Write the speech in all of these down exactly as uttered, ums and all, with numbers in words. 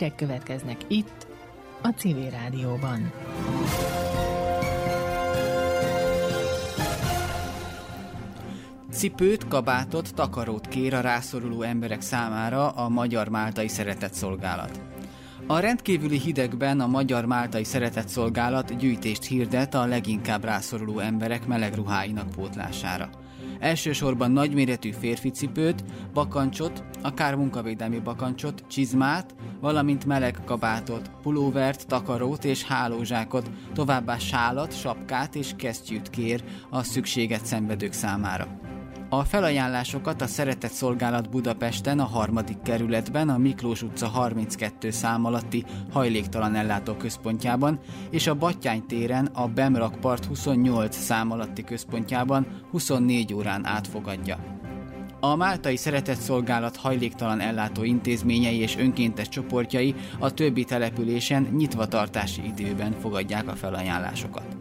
hírek következnek itt, a Civil Rádióban. Cipőt, kabátot, takarót kér a rászoruló emberek számára a Magyar-Máltai Szeretetszolgálat. A rendkívüli hidegben a Magyar-Máltai Szeretetszolgálat gyűjtést hirdet a leginkább rászoruló emberek meleg ruháinak pótlására. Elsősorban nagyméretű férfi cipőt, bakancsot, akár munkavédelmi bakancsot, csizmát, valamint meleg kabátot, pulóvert, takarót és hálózsákot, továbbá sálat, sapkát és kesztyűt kér a szükséget szenvedők számára. A felajánlásokat a Szeretetszolgálat Budapesten a harmadik kerületben, a Miklós utca harminckettő szám alatti hajléktalan ellátó központjában és a Battyány téren a Bemrakpart huszonnyolc szám alatti központjában huszonnégy órán átfogadja. A Máltai Szeretetszolgálat hajléktalan ellátó intézményei és önkéntes csoportjai a többi településen nyitvatartási időben fogadják a felajánlásokat.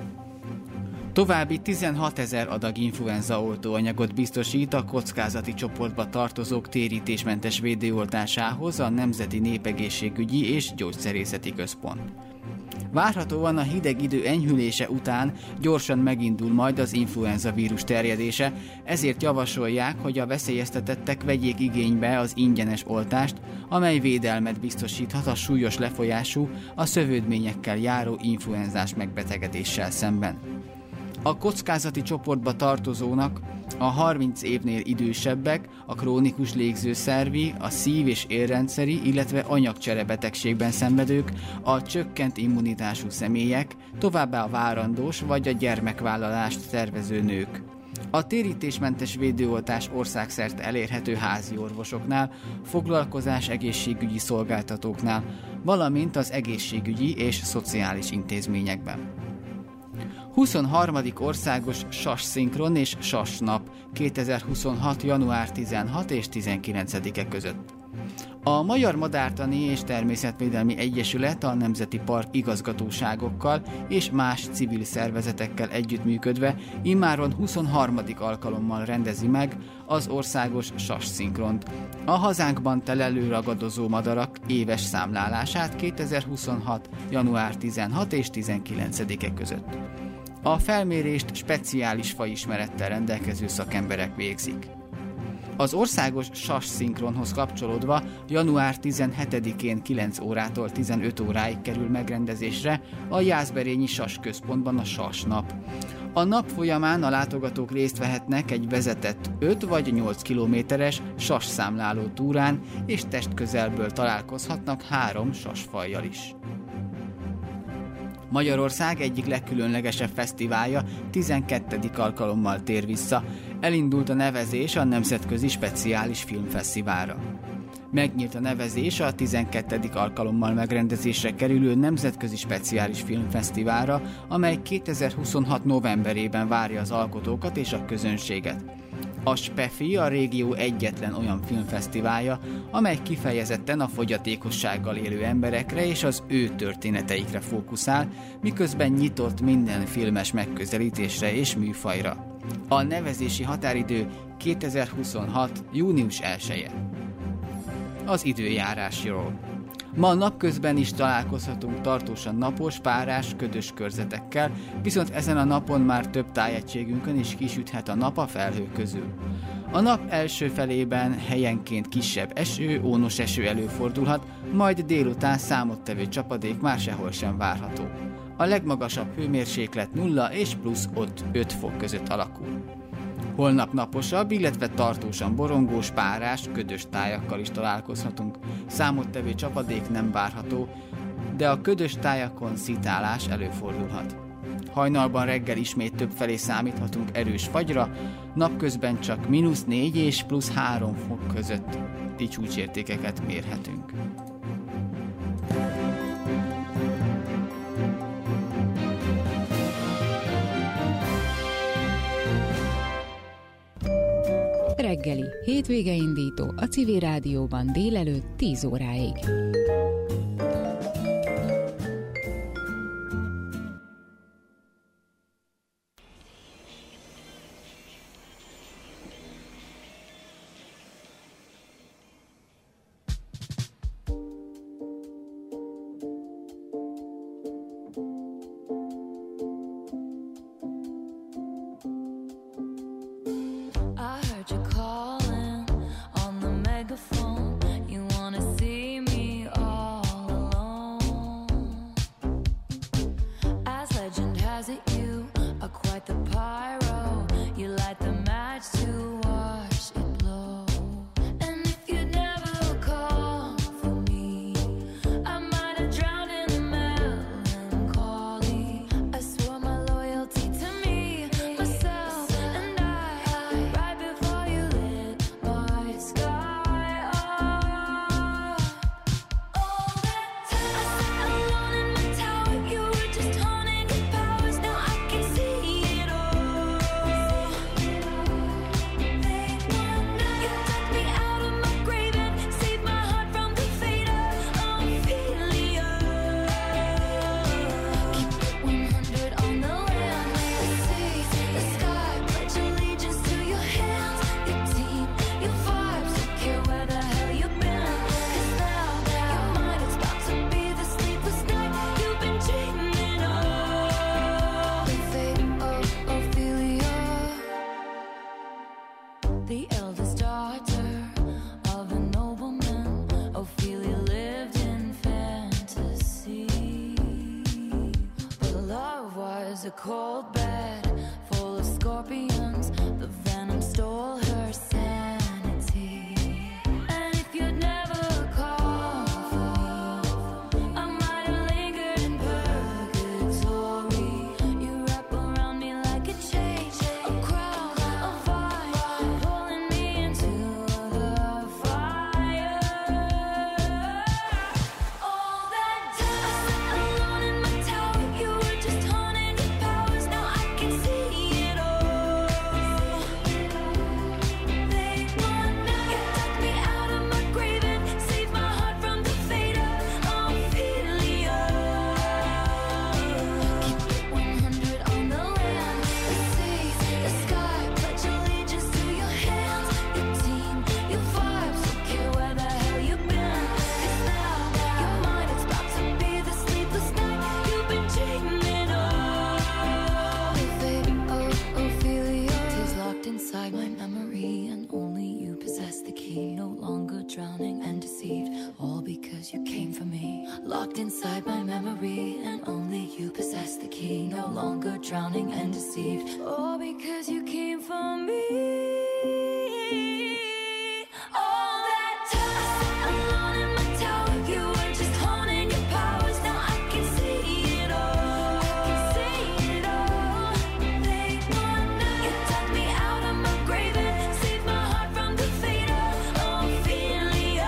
További tizenhatezer adag influenza oltóanyagot biztosít a kockázati csoportba tartozók térítésmentes védőoltásához a Nemzeti Népegészségügyi és Gyógyszerészeti Központ. Várhatóan a hideg idő enyhülése után gyorsan megindul majd az influenza vírus terjedése, ezért javasolják, hogy a veszélyeztetettek vegyék igénybe az ingyenes oltást, amely védelmet biztosíthat a súlyos lefolyású, a szövődményekkel járó influenzás megbetegedéssel szemben. A kockázati csoportba tartozónak a harminc évnél idősebbek, a krónikus légzőszervi, a szív- és érrendszeri, illetve anyagcserebetegségben szenvedők, a csökkent immunitású személyek, továbbá a várandós vagy a gyermekvállalást tervező nők. A térítésmentes védőoltás országszerte elérhető házi orvosoknál, foglalkozás egészségügyi szolgáltatóknál, valamint az egészségügyi és szociális intézményekben. huszonharmadik országos sas szinkron és sas nap kétezer-huszonhat. január tizenhatodika és tizenkilencedike között. A Magyar Madártani és Természetvédelmi Egyesület a Nemzeti Park igazgatóságokkal és más civil szervezetekkel együttműködve immáron huszonharmadik alkalommal rendezi meg az országos sas szinkront, a hazánkban telelő ragadozó madarak éves számlálását kétezer-huszonhat. január tizenhatodika és tizenkilencedike között. A felmérést speciális fajismerettel rendelkező szakemberek végzik. Az országos sas szinkronhoz kapcsolódva január tizenhetedikén kilenc órától tizenöt óráig kerül megrendezésre a Jászberényi Sas Központban a Sas Nap. A nap folyamán a látogatók részt vehetnek egy vezetett öt vagy nyolc kilométeres sas számláló túrán, és testközelből találkozhatnak három sasfajjal is. Magyarország egyik legkülönlegesebb fesztiválja tizenkettedik alkalommal tér vissza. Elindult a nevezés a Nemzetközi Speciális Filmfesztiválra. Megnyílt a nevezés a tizenkettedik alkalommal megrendezésre kerülő Nemzetközi Speciális Filmfesztiválra, amely kétezer-huszonhat. novemberében várja az alkotókat és a közönséget. A SPEFI a régió egyetlen olyan filmfesztiválja, amely kifejezetten a fogyatékossággal élő emberekre és az ő történeteikre fókuszál, miközben nyitott minden filmes megközelítésre és műfajra. A nevezési határidő kétezer-huszonhat. június elseje. Az időjárásról. Ma napközben is találkozhatunk tartósan napos, párás, ködös körzetekkel, viszont ezen a napon már több tájegységünkön is kisüthet a nap a felhők közül. A nap első felében helyenként kisebb eső, ónos eső előfordulhat, majd délután számottevő csapadék már sehol sem várható. A legmagasabb hőmérséklet nulla és plusz öt fok között alakul. Holnap naposabb, illetve tartósan borongós, párás, ködös tájakkal is találkozhatunk. Számottevő csapadék nem várható, de a ködös tájakon szitálás előfordulhat. Hajnalban reggel ismét többfelé számíthatunk erős fagyra, napközben csak mínusz négy és plusz három fok közötti csúcsértékeket mérhetünk. Reggeli, hétvége indító a Civil Rádióban délelőtt tíz óráig. the eldest daughter of a nobleman. Ophelia lived in fantasy, but love was a cold bed full of scorpions. The venom stole her sanity. And if you'd never called for me, I might have lingered in purgatory. You wrap around me like a chain, a crown, a fire, pulling me into the fire. All that time alone in my tower, you were just haunting your powers. Now I can see it all. They want me, you took me out of my grave and saved my heart from the fate of Ophelia. Keep it one hundred on the land, the sea, the sky. Pledge allegiance to your hands, your team, your vibes. Don't care where the hell you've been. 'Cause now your mind is about to be the sleepless night you've been dreaming of. The fate of Ophelia is locked inside my memory, and only you possess the key. No longer drowning and deceived, all because you came for me. Locked inside my memory, and only you possess the key. No longer drowning and deceived, all because you came for me. All that time alone in my tower, you were just haunting your powers. Now I can see it all. I can see it all. They want me, you took me out of my grave and saved my heart from the fate of Ophelia.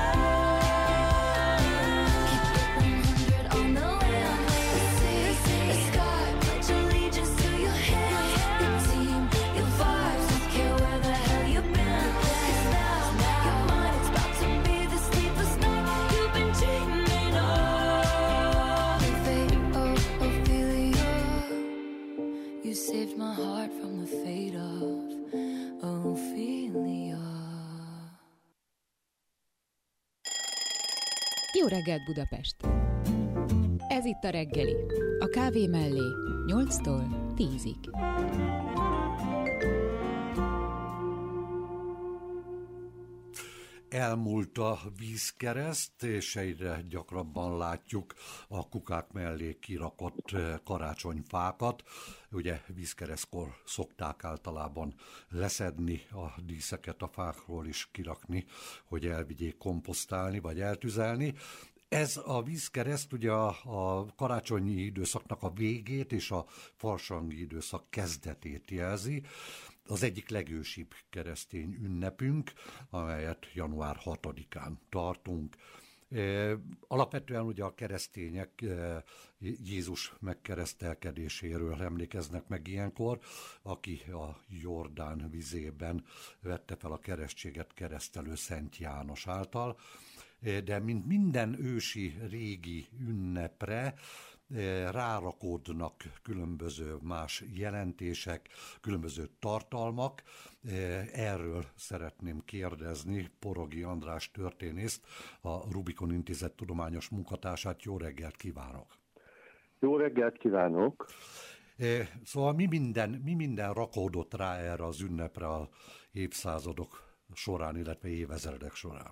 Keep it one hundred on the land, the sea, the sky. Pledge allegiance to your hands, your team, your vibes. Don't care where the hell you've been. 'Cause now your mind is about to be the sleepless night you've been dreaming of. The fate of Ophelia, you saved my heart from the fate of Ophelia. Jó reggelt, Budapest! Ez itt a reggeli. A kávé mellé nyolctól tízig. Elmúlt a vízkereszt, és egyre gyakrabban látjuk a kukák mellé kirakott karácsonyfákat. Ugye vízkeresztkor szokták általában leszedni a díszeket a fákról is kirakni, hogy elvigyék komposztálni vagy eltüzelni. Ez a vízkereszt ugye a, a karácsonyi időszaknak a végét és a farsangi időszak kezdetét jelzi. Az egyik legősibb keresztény ünnepünk, amelyet január hatodikán tartunk. Alapvetően ugye a keresztények Jézus megkeresztelkedéséről emlékeznek meg ilyenkor, aki a Jordán vizében vette fel a keresztséget keresztelő Szent János által. De mint minden ősi régi ünnepre rárakódnak különböző más jelentések, különböző tartalmak. Erről szeretném kérdezni Porogi András történészt, a Rubikon Intézet tudományos munkatársát. Jó reggelt kívánok! Jó reggelt kívánok! Szóval mi minden, mi minden rakódott rá erre az ünnepre az évszázadok során, illetve évezredek során?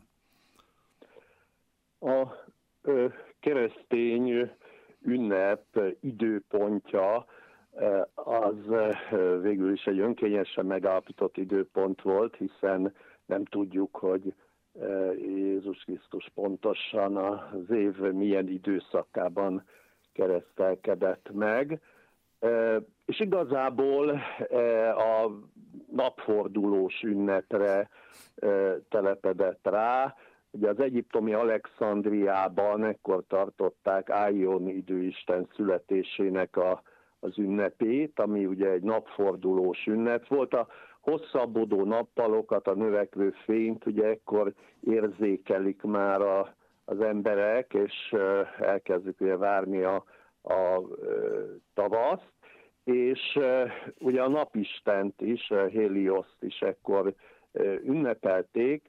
A ö, keresztény ünnep időpontja az végül is egy önkényesen megállapított időpont volt, hiszen nem tudjuk, hogy Jézus Krisztus pontosan az év milyen időszakában keresztelkedett meg. És igazából a napfordulós ünnepre telepedett rá. Ugye az egyiptomi Alexandriában ekkor tartották Áion időisten születésének a, az ünnepét, ami ugye egy napfordulós ünnep volt. A hosszabbodó nappalokat, a növekvő fényt ugye ekkor érzékelik már a, az emberek, és elkezdik ugye várni a, a tavaszt, és ugye a napistent is, Hélioszt is ekkor ünnepelték.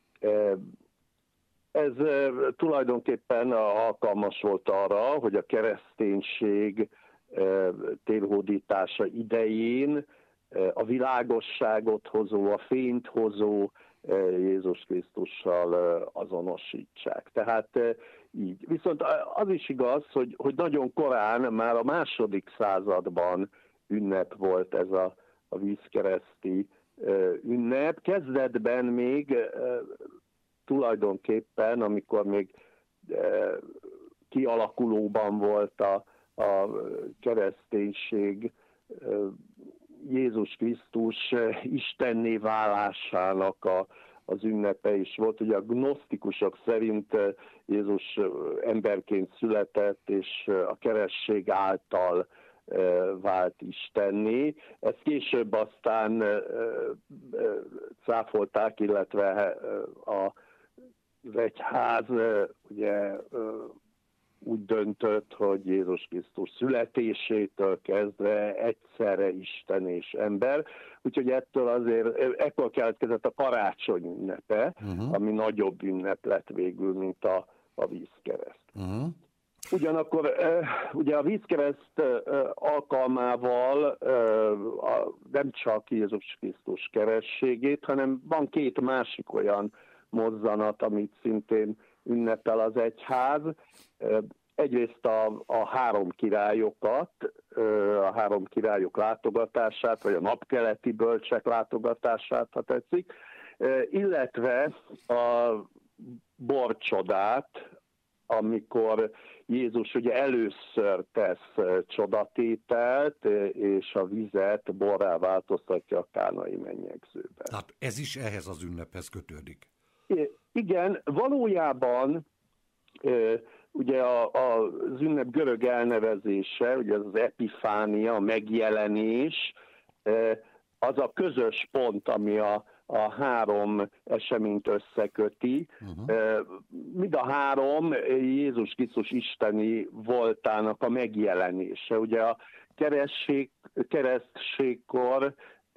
Ez tulajdonképpen alkalmas volt arra, hogy a kereszténység térhódítása idején a világosságot hozó, a fényt hozó Jézus Krisztussal azonosítsák. Tehát így. Viszont az is igaz, hogy, hogy nagyon korán, már a második században ünnep volt ez a, a vízkereszti ünnep. Kezdetben még tulajdonképpen, amikor még kialakulóban volt a, a kereszténység, Jézus Krisztus istenné válásának a, az ünnepe is volt. Ugye a gnosztikusok szerint Jézus emberként született, és a keresztség által vált istenné. Ezt később aztán cáfolták, illetve az egyház ugye úgy döntött, hogy Jézus Krisztus születésétől kezdve egyszerre Isten és ember. Úgyhogy ettől azért, ekkor keletkezett a karácsony ünnepe, uh-huh. ami nagyobb ünnep lett végül, mint a, a vízkereszt. Uh-huh. Ugyanakkor ugye a vízkereszt alkalmával nem csak Jézus Krisztus kerességét, hanem van két másik olyan mozzanat, amit szintén ünnepel az egyház. Egyrészt a, a három királyokat, a három királyok látogatását, vagy a napkeleti bölcsek látogatását, ha tetszik, illetve a borcsodát, amikor Jézus ugye először tesz csodatételt, és a vizet borrá változtatja a kánai mennyegzőben. Tehát ez is ehhez az ünnephez kötődik. Igen, valójában ugye a, a, az ünnep görög elnevezése, ugye az epifánia, a megjelenés, az a közös pont, ami a, a három eseményt összeköti. Uh-huh. Mind a három Jézus Krisztus isteni voltának a megjelenése. Ugye a keresztség, keresztségkor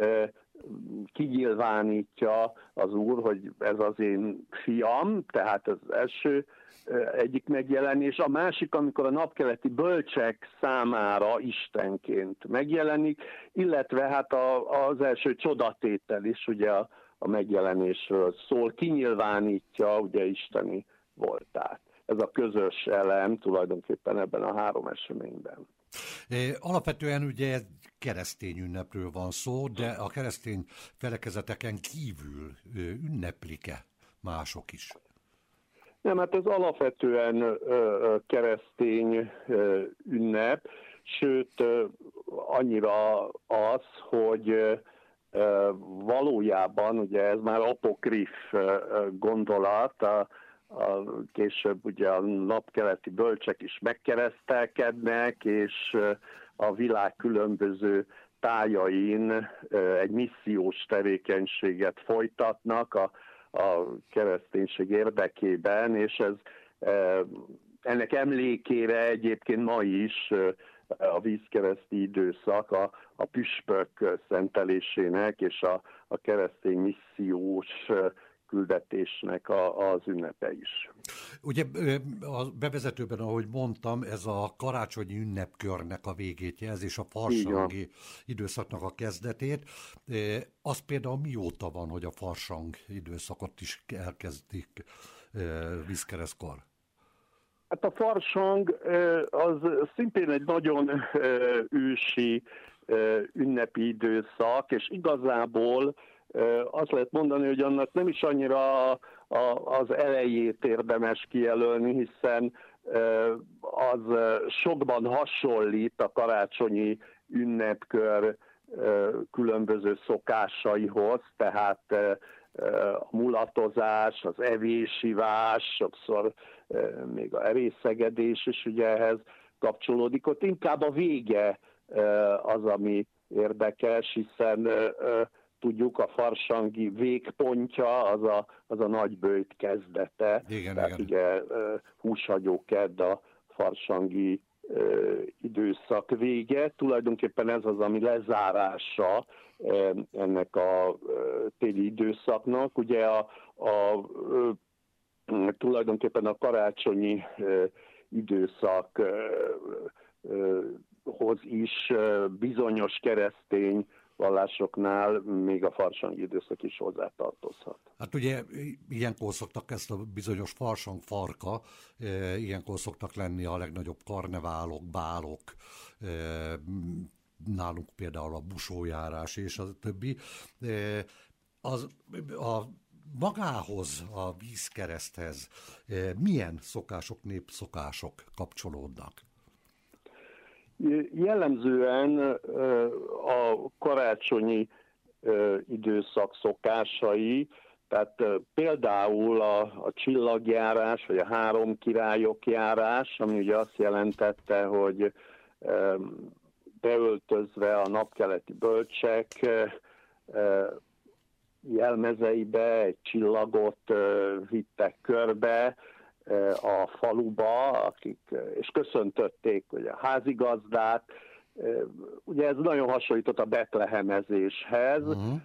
kinyilvánítja az Úr, hogy ez az én fiam, tehát az első egyik megjelenés. A másik, amikor a napkeleti bölcsek számára istenként megjelenik, illetve hát a, az első csodatétel is ugye a, a megjelenésről szól, kinyilvánítja ugye isteni voltát. Ez a közös elem tulajdonképpen ebben a három eseményben. Alapvetően ugye keresztény ünnepről van szó, de a keresztény felekezeteken kívül ünneplik-e mások is? Nem, hát ez alapvetően ö, keresztény ö, ünnep, sőt ö, annyira az, hogy ö, valójában, ugye ez már apokrif ö, gondolat, a, a, később ugye a napkeleti bölcsek is megkeresztelkednek, és ö, a világ különböző tájain ö, egy missziós tevékenységet folytatnak, a a kereszténység érdekében, és ez ennek emlékére egyébként ma is a vízkereszti időszak a, a püspök szentelésének és a, a keresztény missziós küldetésnek a, az ünnepe is. Ugye a bevezetőben, ahogy mondtam, ez a karácsonyi ünnepkörnek a végét jelzi, és a farsangi időszaknak a kezdetét. Az például mióta van, hogy a farsang időszakot is elkezdik vízkeresztkor? Hát a farsang az szintén egy nagyon ősi ünnepi időszak, és igazából azt lehet mondani, hogy annak nem is annyira az elejét érdemes kijelölni, hiszen az sokban hasonlít a karácsonyi ünnepkör különböző szokásaihoz, tehát a mulatozás, az evésivás, sokszor még a erészegedés is ugye ehhez kapcsolódik. Ott inkább a vége az, ami érdekes, hiszen tudjuk, a farsangi végpontja az a, az a nagyböjt kezdete. Igen, tehát igen. ugye húshagyó kedd a farsangi uh, időszak vége. Tulajdonképpen ez az, ami lezárása uh, ennek a uh, téli időszaknak. Ugye a, a uh, tulajdonképpen a karácsonyi uh, időszak uh, uh, hoz is uh, bizonyos keresztény vallásoknál még a farsangi időszak is hozzátartozhat. Hát ugye ilyenkor szoktak ezt a bizonyos farsang farka, e, ilyenkor szoktak lenni a legnagyobb karneválok, bálok, e, nálunk például a busójárás és a többi. E, az, a magához, a vízkereszthez e, milyen szokások, népszokások kapcsolódnak? Jellemzően a karácsonyi időszak szokásai, tehát például a, a csillagjárás, vagy a három királyok járás, ami ugye azt jelentette, hogy beöltözve a napkeleti bölcsek jelmezeibe egy csillagot vittek körbe a faluba, akik, és köszöntötték ugye, a házigazdát. Ugye ez nagyon hasonlított a betlehemezéshez, uh-huh.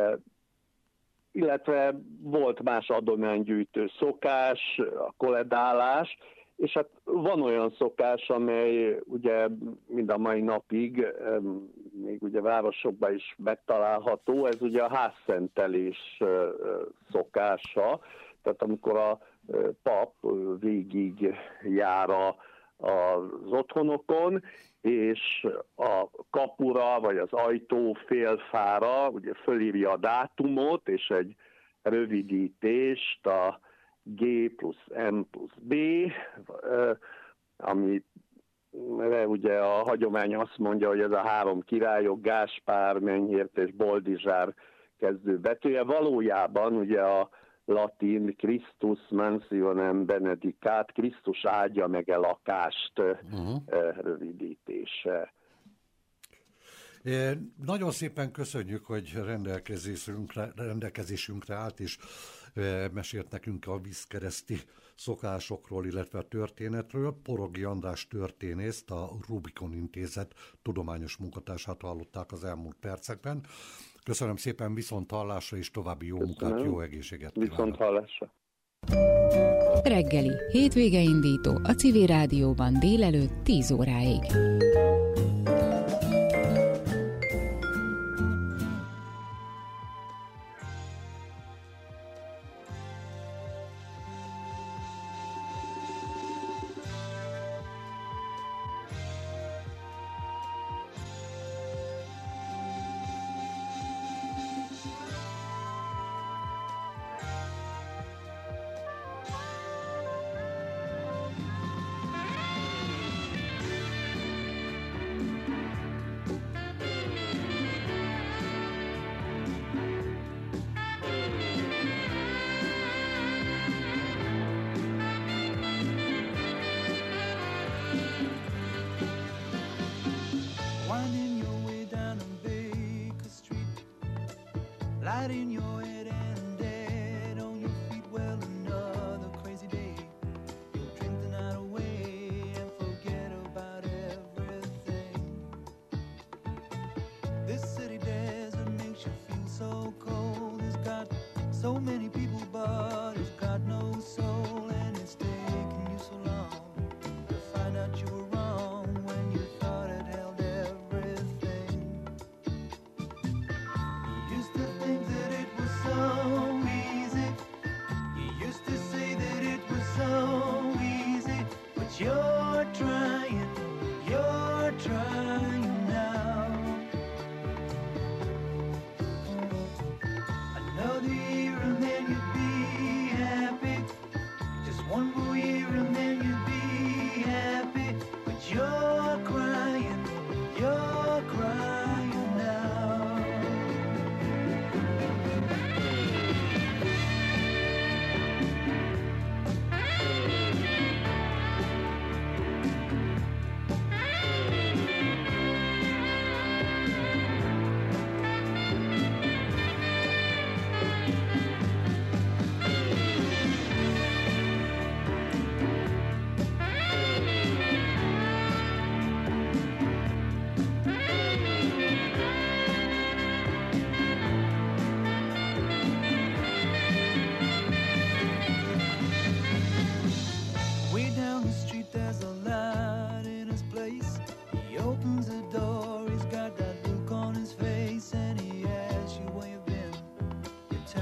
illetve volt más adománygyűjtő szokás, a koledálás, és hát van olyan szokás, amely ugye mind a mai napig, még ugye városokban is megtalálható, ez ugye a házszentelés szokása, tehát amikor a pap végig jár az otthonokon, és a kapura, vagy az ajtó félfára ugye fölírja a dátumot, és egy rövidítést, a G plusz M plusz B, ami ugye a hagyomány azt mondja, hogy ez a három királyok, Gáspár, Menyhért és Boldizsár kezdő betűje. Valójában ugye a latin Christus mansionem benedicat, Krisztus áldja meg a lakást uh-huh. rövidítése. É, nagyon szépen köszönjük, hogy rendelkezésünkre, rendelkezésünkre állt, és e, mesélt nekünk a vízkereszti szokásokról, illetve a történetről. Porogi András történészt, a Rubikon Intézet tudományos munkatársát hallották az elmúlt percekben. Köszönöm szépen, viszont hallásra, és további jó Köszönöm. munkát, jó egészséget kívánok. Viszont hallásra. Reggeli, hétvége indító a Civil Rádióban délelőtt tíz óráig. Lighting your head and dead on your feet, well, another crazy day. You'll drink the night away and forget about everything. This city desert makes you feel so cold. It's got so many people, but it's got no soul, and it's taken you so long to find out you were wrong when you thought it held everything. You used to think that it was so easy. You used to say that it was so easy, but you're trying, you're trying now. Another year and then you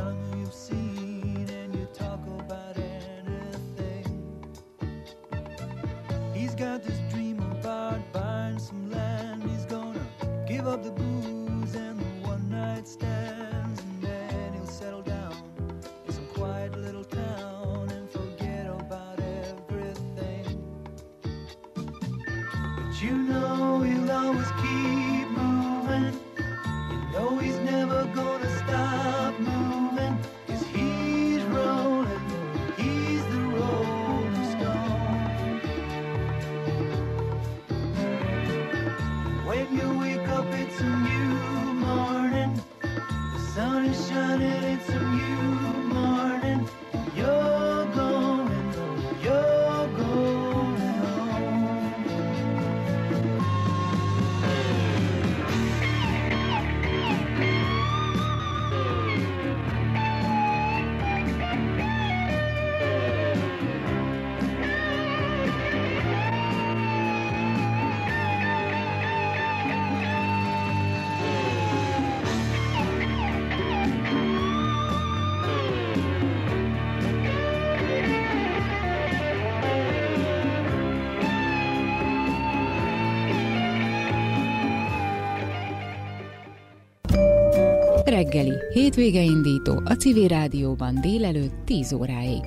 telling who you've seen, and you talk about anything. He's got this dream about buying some land. He's gonna give up the booze and the one-night stands, and then he'll settle down in some quiet little town and forget about everything. But you know he'll always keep moving. You know he's never gonna stop moving, 'cause he's rolling, he's the rolling stone. When you wake up, it's a new morning. The sun is shining, it's a new morning. You're going, you're going home. Reggeli, hétvége indító a Civil Rádióban délelőtt tíz óráig.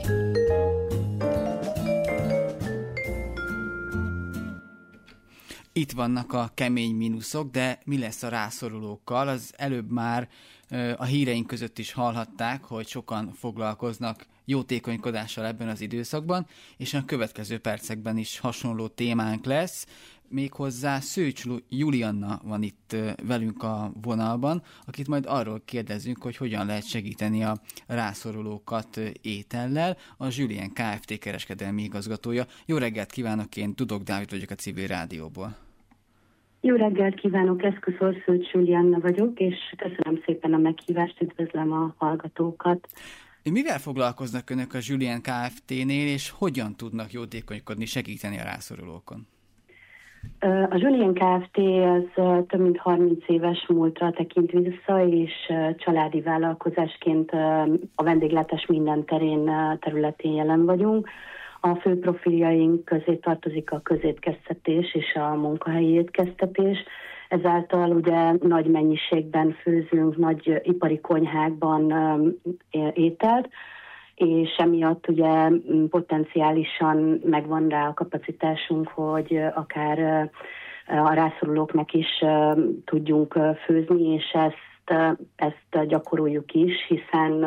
Itt vannak a kemény mínuszok, de mi lesz a rászorulókkal? Az előbb már a híreink között is hallhatták, hogy sokan foglalkoznak jótékonykodással ebben az időszakban, és a következő percekben is hasonló témánk lesz. Méghozzá Szőcs Julianna van itt velünk a vonalban, akit majd arról kérdezünk, hogy hogyan lehet segíteni a rászorulókat étellel. A Julien Kft. Kereskedelmi igazgatója. Jó reggelt kívánok, én Dudok Dávid vagyok a Civil Rádióból. Jó reggelt kívánok, Eszkuszor Szőcs Julianna vagyok, és köszönöm szépen a meghívást, üdvözlöm a hallgatókat. Mivel foglalkoznak önök a Julien Kft.-nél, és hogyan tudnak jótékonykodni, segíteni a rászorulókon? A Julien Kft. Az több mint harminc éves múltra tekint vissza, és családi vállalkozásként a vendéglátás minden terén, területén jelen vagyunk. A fő profiljaink közé tartozik a közétkeztetés és a munkahelyi étkeztetés. Ezáltal ugye nagy mennyiségben főzünk, nagy ipari konyhákban ételt, és emiatt ugye potenciálisan megvan rá a kapacitásunk, hogy akár a rászorulóknak is tudjunk főzni, és ezt, ezt gyakoroljuk is, hiszen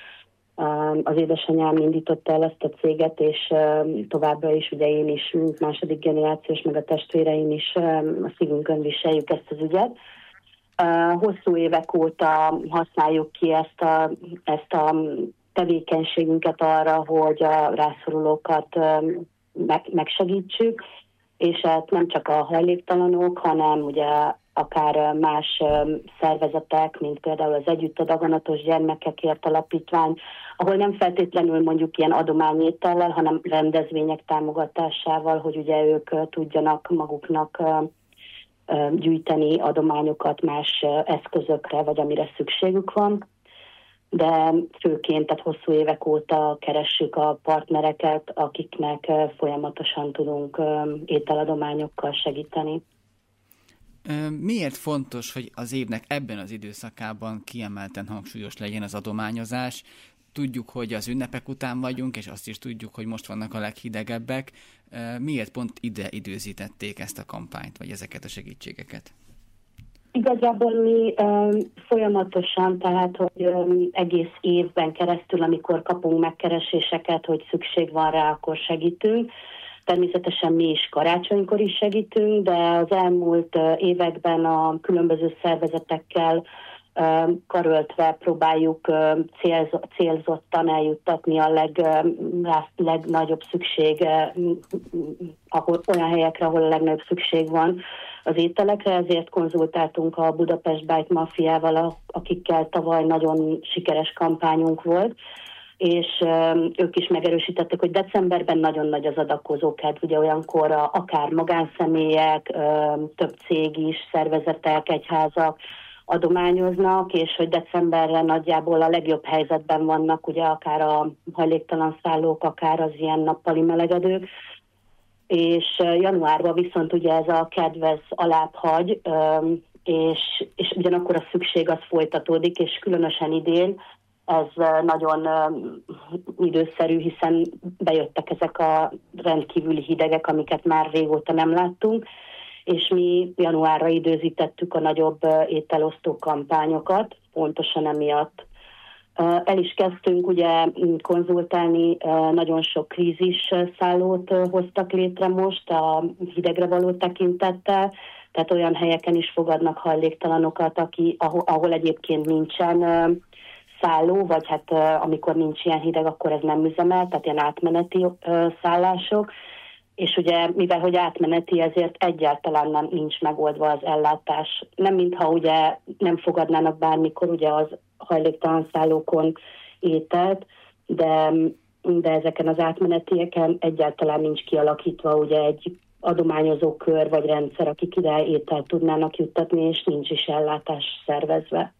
az édesanyám indította el ezt a céget, és továbbra is ugye én is, mint második generációs, meg a testvéreim is a szívünkön viseljük ezt az ügyet. Hosszú évek óta használjuk ki ezt a, ezt a tevékenységünket arra, hogy a rászorulókat megsegítsük, és hát nem csak a hajléktalanok, hanem ugye akár más szervezetek, mint például az Együtt a Daganatos Gyermekekért Alapítvány, ahol nem feltétlenül mondjuk ilyen adományétellel, hanem rendezvények támogatásával, hogy ugye ők tudjanak maguknak gyűjteni adományokat más eszközökre, vagy amire szükségük van. De főként, tehát hosszú évek óta keressük a partnereket, akiknek folyamatosan tudunk ételadományokkal segíteni. Miért fontos, hogy az évnek ebben az időszakában kiemelten hangsúlyos legyen az adományozás? Tudjuk, hogy az ünnepek után vagyunk, és azt is tudjuk, hogy most vannak a leghidegebbek. Miért pont ide időzítették ezt a kampányt, vagy ezeket a segítségeket? Igazából mi um, folyamatosan, tehát hogy um, egész évben keresztül, amikor kapunk megkereséseket, hogy szükség van rá, akkor segítünk. Természetesen mi is karácsonykor is segítünk, de az elmúlt uh, években a különböző szervezetekkel uh, karöltve próbáljuk uh, célz, célzottan eljuttatni a leg, uh, legnagyobb szükség, uh, ahol, olyan helyekre, ahol a legnagyobb szükség van az ételekre, ezért konzultáltunk a Budapest Bite Mafiával, akikkel tavaly nagyon sikeres kampányunk volt, és ők is megerősítették, hogy decemberben nagyon nagy az adakozókedv, ugye olyankor akár magánszemélyek, több cég is, szervezetek, egyházak, adományoznak, és hogy decemberre nagyjából a legjobb helyzetben vannak, ugye akár a hajléktalan szállók, akár az ilyen nappali melegedők, és januárban viszont ugye ez a kedvez alább hagy, és, és ugyanakkor a szükség az folytatódik, és különösen idén ez nagyon időszerű, hiszen bejöttek ezek a rendkívüli hidegek, amiket már régóta nem láttunk, és mi januárra időzítettük a nagyobb ételosztó kampányokat, pontosan emiatt. El is kezdtünk ugye konzultálni, nagyon sok krízis szállót hoztak létre most a hidegre való tekintettel, tehát olyan helyeken is fogadnak hajléktalanokat, aki, ahol, ahol egyébként nincsen szálló, vagy hát amikor nincs ilyen hideg, akkor ez nem üzemel, tehát ilyen átmeneti szállások, és ugye mivel hogy átmeneti, ezért egyáltalán nem nincs megoldva az ellátás. Nem mintha ugye nem fogadnának bármikor ugye az hajléktalan szállókon ételt, de, de ezeken az átmenetieken egyáltalán nincs kialakítva ugye egy adományozó kör vagy rendszer, akik ide ételt tudnának juttatni, és nincs is ellátás szervezve.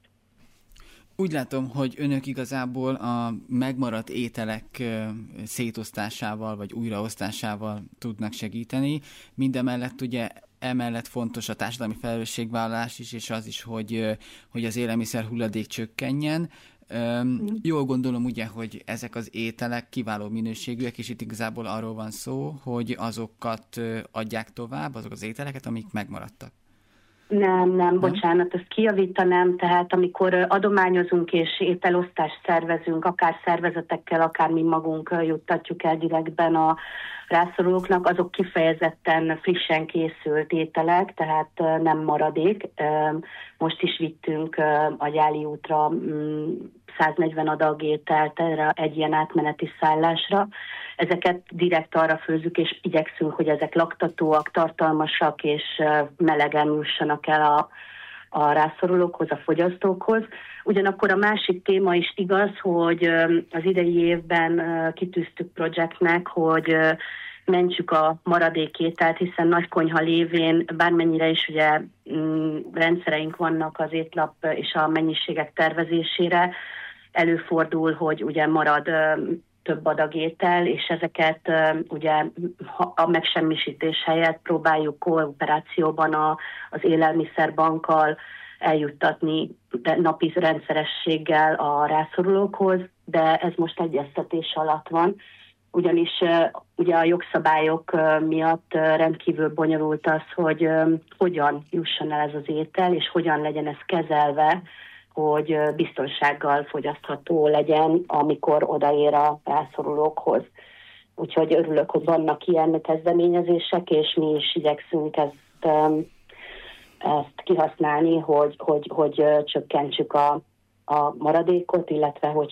Úgy látom, hogy önök igazából a megmaradt ételek szétosztásával vagy újraosztásával tudnak segíteni. Mindemellett ugye emellett fontos a társadalmi felelősségvállalás is, és az is, hogy, hogy az élelmiszer hulladék csökkenjen. Mm. Jól gondolom ugye, hogy ezek az ételek kiváló minőségűek, és itt igazából arról van szó, hogy azokat adják tovább, azok az ételeket, amik megmaradtak. Nem, nem, bocsánat, ezt kijavítanám, tehát amikor adományozunk és ételosztást szervezünk, akár szervezetekkel, akár mi magunk juttatjuk el direktben a rászorulóknak, azok kifejezetten frissen készült ételek, tehát nem maradék. Most is vittünk a Gyáli útra száznegyven adag ételt erre egy ilyen átmeneti szállásra. Ezeket direkt arra főzzük, és igyekszünk, hogy ezek laktatóak, tartalmasak, és melegen jussanak el a, a rászorulókhoz, a fogyasztókhoz. Ugyanakkor a másik téma is igaz, hogy az idei évben kitűztük projektnek, hogy mentsük a maradékételt, hiszen Nagykonyha lévén bármennyire is ugye rendszereink vannak az étlap és a mennyiségek tervezésére, előfordul, hogy ugye marad több adag étel, és ezeket ugye a megsemmisítés helyett próbáljuk kooperációban a, az élelmiszerbankkal eljuttatni napi rendszerességgel a rászorulókhoz, de ez most egyeztetés alatt van, ugyanis ugye a jogszabályok miatt rendkívül bonyolult az, hogy hogyan jusson el ez az étel, és hogyan legyen ez kezelve, hogy biztonsággal fogyasztható legyen, amikor odaér a rászorulókhoz. Úgyhogy örülök, hogy vannak ilyen kezdeményezések, és mi is igyekszünk ezt, ezt kihasználni, hogy, hogy, hogy csökkentsük a, a maradékot, illetve hogy